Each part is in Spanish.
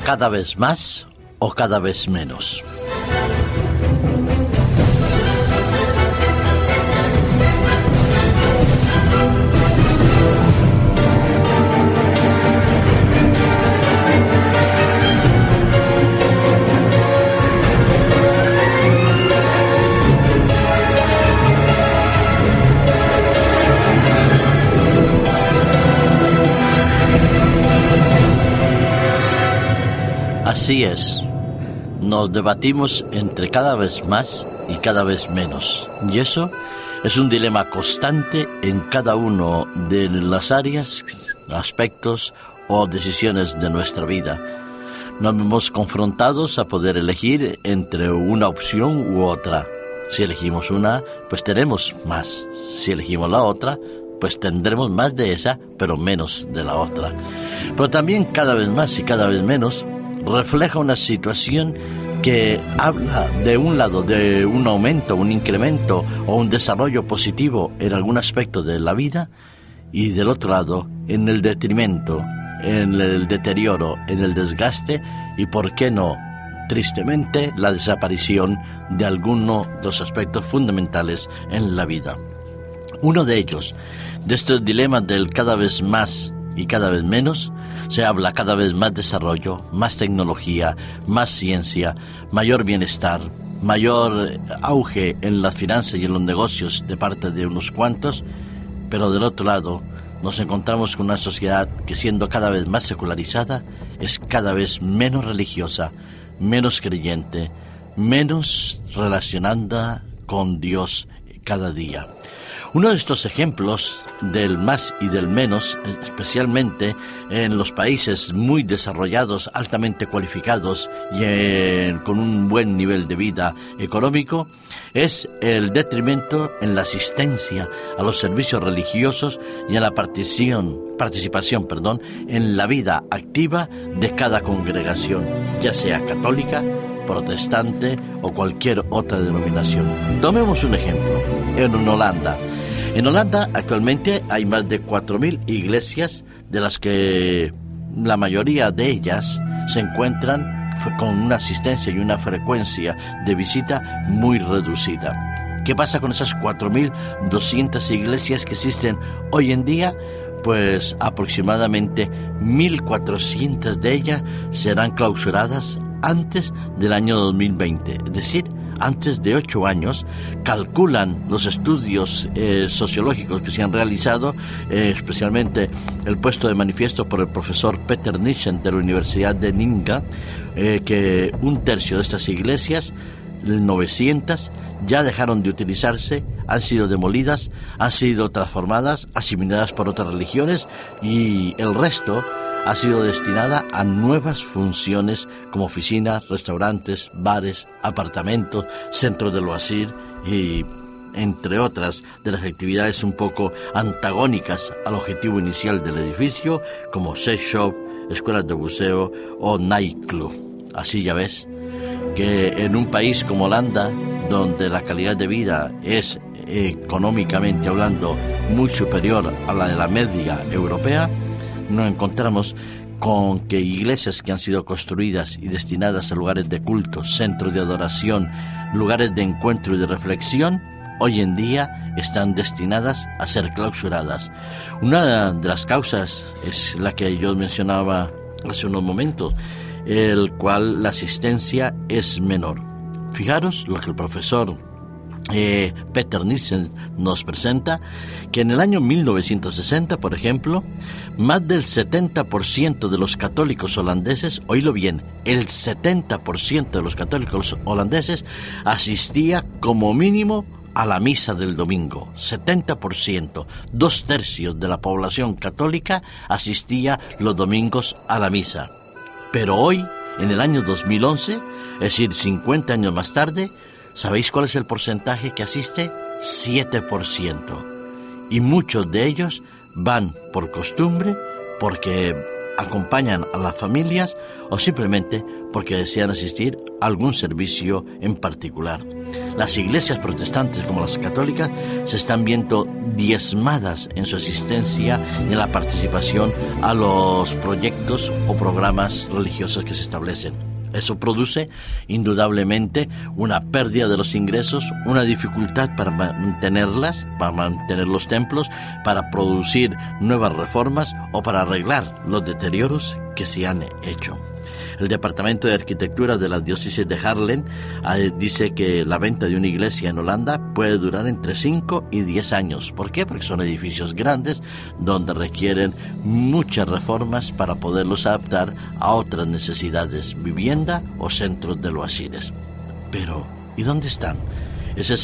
cada vez más o cada vez menos. Así es, nos debatimos entre cada vez más y cada vez menos, y eso es un dilema constante en cada uno de las áreas, aspectos o decisiones de nuestra vida. Nos vemos confrontados a poder elegir entre una opción u otra. Si elegimos una, pues tenemos más. Si elegimos la otra, pues tendremos más de esa, pero menos de la otra. Pero también cada vez más y cada vez menos refleja una situación que habla de un lado de un aumento, un incremento o un desarrollo positivo en algún aspecto de la vida, y del otro lado en el detrimento, en el deterioro, en el desgaste y, por qué no, tristemente, la desaparición de alguno de los aspectos fundamentales en la vida. Uno de ellos, de estos dilemas del cada vez más y cada vez menos, se habla cada vez más desarrollo, más tecnología, más ciencia, mayor bienestar, mayor auge en las finanzas y en los negocios de parte de unos cuantos, pero del otro lado nos encontramos con una sociedad que, siendo cada vez más secularizada, es cada vez menos religiosa, menos creyente, menos relacionada con Dios cada día. Uno de estos ejemplos del más y del menos, especialmente en los países muy desarrollados, altamente cualificados y con un buen nivel de vida económico, es el detrimento en la asistencia a los servicios religiosos y a la participación en la vida activa de cada congregación, ya sea católica, protestante o cualquier otra denominación. Tomemos un ejemplo. En Holanda. En Holanda actualmente hay más de 4.000 iglesias, de las que la mayoría de ellas se encuentran con una asistencia y una frecuencia de visita muy reducida. ¿Qué pasa con esas 4.200 iglesias que existen hoy en día? Pues aproximadamente 1.400 de ellas serán clausuradas antes del año 2020, es decir, antes de 8 años, calculan los estudios sociológicos que se han realizado, especialmente el puesto de manifiesto por el profesor Peter Nissen de la Universidad de Ninga, que un tercio de estas iglesias, 900, ya dejaron de utilizarse, han sido demolidas, han sido transformadas, asimiladas por otras religiones, y el resto ha sido destinada a nuevas funciones como oficinas, restaurantes, bares, apartamentos, centros del oasis y entre otras de las actividades un poco antagónicas al objetivo inicial del edificio, como sex shop, escuelas de buceo o nightclub. Así ya ves que en un país como Holanda, donde la calidad de vida es económicamente hablando muy superior a la de la media europea, nos encontramos con que iglesias que han sido construidas y destinadas a lugares de culto, centros de adoración, lugares de encuentro y de reflexión, hoy en día están destinadas a ser clausuradas. Una de las causas es la que yo mencionaba hace unos momentos, el cual la asistencia es menor. Fijaros lo que el profesor Peter Nissen nos presenta, que en el año 1960, por ejemplo, más del 70% de los católicos holandeses, oílo bien, el 70% de los católicos holandeses asistía como mínimo a la misa del domingo. 70%, 2/3 de la población católica asistía los domingos a la misa. Pero hoy, en el año 2011, es decir, 50 años más tarde, ¿sabéis cuál es el porcentaje que asiste? 7%. Y muchos de ellos van por costumbre, porque acompañan a las familias o simplemente porque desean asistir a algún servicio en particular. Las iglesias protestantes como las católicas se están viendo diezmadas en su asistencia y en la participación a los proyectos o programas religiosos que se establecen. Eso produce indudablemente una pérdida de los ingresos, una dificultad para mantenerlas, para mantener los templos, para producir nuevas reformas o para arreglar los deterioros que se han hecho. El Departamento de Arquitectura de la Diócesis de Haarlem dice que la venta de una iglesia en Holanda puede durar entre 5 y 10 años. ¿Por qué? Porque son edificios grandes donde requieren muchas reformas para poderlos adaptar a otras necesidades, vivienda o centros de loasiles. Pero, ¿y dónde están ese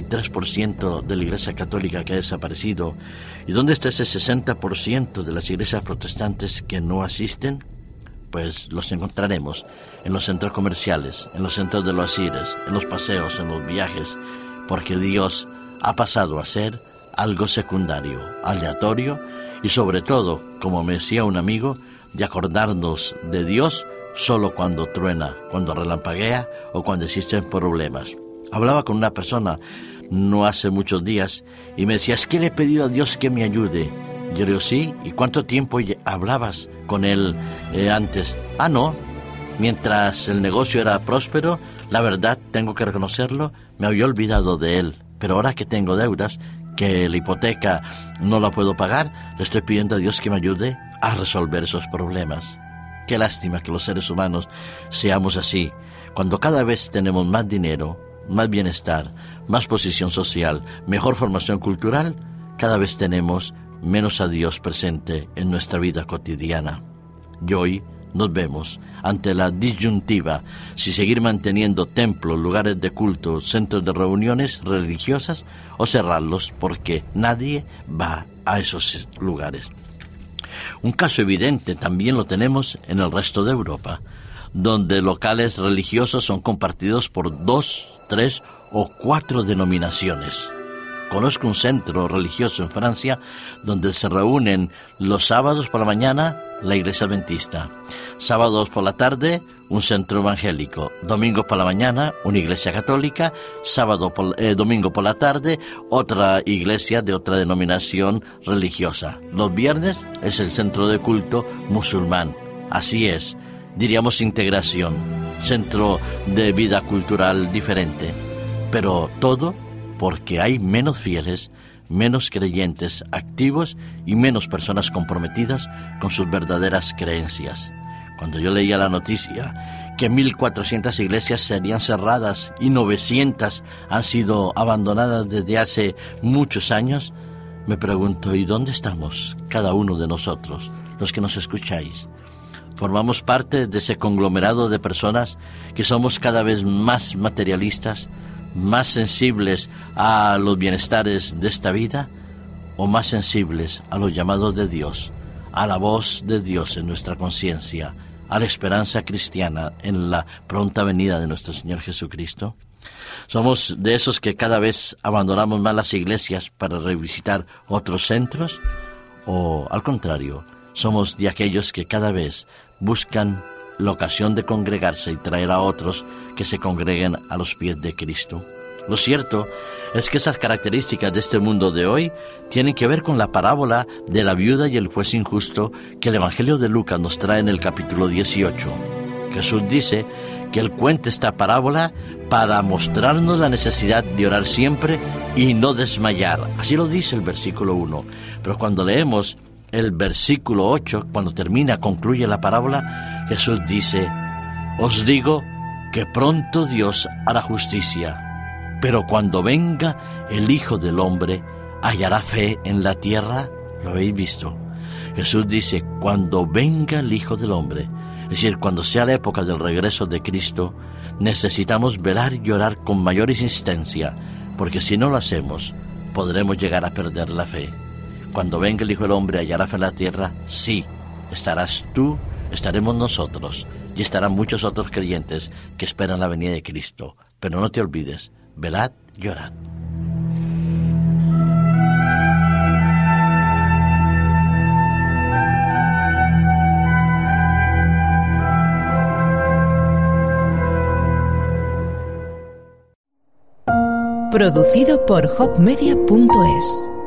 63% de la Iglesia Católica que ha desaparecido? ¿Y dónde está ese 60% de las iglesias protestantes que no asisten? Pues los encontraremos en los centros comerciales, en los centros de los asiles, en los paseos, en los viajes, porque Dios ha pasado a ser algo secundario, aleatorio y sobre todo, como me decía un amigo, de acordarnos de Dios solo cuando truena, cuando relampaguea o cuando existen problemas. Hablaba con una persona no hace muchos días y me decía, es que le he pedido a Dios que me ayude. Yo le digo, sí, ¿y cuánto tiempo hablabas con él antes? No, mientras el negocio era próspero, la verdad, tengo que reconocerlo, me había olvidado de él. Pero ahora que tengo deudas, que la hipoteca no la puedo pagar, le estoy pidiendo a Dios que me ayude a resolver esos problemas. Qué lástima que los seres humanos seamos así. Cuando cada vez tenemos más dinero, más bienestar, más posición social, mejor formación cultural, cada vez tenemos menos a Dios presente en nuestra vida cotidiana. Y hoy nos vemos ante la disyuntiva si seguir manteniendo templos, lugares de culto, centros de reuniones religiosas o cerrarlos porque nadie va a esos lugares. Un caso evidente también lo tenemos en el resto de Europa, donde locales religiosos son compartidos por 2, 3 o 4 denominaciones. Conozco un centro religioso en Francia donde se reúnen los sábados por la mañana la iglesia adventista, sábados por la tarde un centro evangélico, domingos por la mañana una iglesia católica, domingo por la tarde otra iglesia de otra denominación religiosa. Los viernes es el centro de culto musulmán. Así es, diríamos integración, centro de vida cultural diferente, pero todo porque hay menos fieles, menos creyentes activos y menos personas comprometidas con sus verdaderas creencias. Cuando yo leía la noticia que 1.400 iglesias serían cerradas y 900 han sido abandonadas desde hace muchos años, me pregunto, ¿y dónde estamos cada uno de nosotros, los que nos escucháis? Formamos parte de ese conglomerado de personas que somos cada vez más materialistas, más sensibles a los bienestares de esta vida o más sensibles a los llamados de Dios, a la voz de Dios en nuestra conciencia, a la esperanza cristiana en la pronta venida de nuestro Señor Jesucristo. ¿Somos de esos que cada vez abandonamos más las iglesias para revisitar otros centros? ¿O al contrario, somos de aquellos que cada vez buscan la ocasión de congregarse y traer a otros que se congreguen a los pies de Cristo? Lo cierto es que esas características de este mundo de hoy tienen que ver con la parábola de la viuda y el juez injusto que el Evangelio de Lucas nos trae en el capítulo 18. Jesús dice que Él cuenta esta parábola para mostrarnos la necesidad de orar siempre y no desmayar. Así lo dice el versículo 1. Pero cuando leemos el versículo 8, cuando concluye la parábola, Jesús dice: os digo que pronto Dios hará justicia, pero cuando venga el Hijo del Hombre, ¿hallará fe en la tierra? ¿Lo habéis visto? Jesús dice, cuando venga el Hijo del Hombre, es decir, cuando sea la época del regreso de Cristo, necesitamos velar y orar con mayor insistencia, porque si no lo hacemos, podremos llegar a perder la fe. Cuando venga el Hijo del Hombre, ¿hallará fe en la tierra? Sí, estarás tú, estaremos nosotros, y estarán muchos otros creyentes que esperan la venida de Cristo. Pero no te olvides, velad y orad. Producido por hopmedia.es.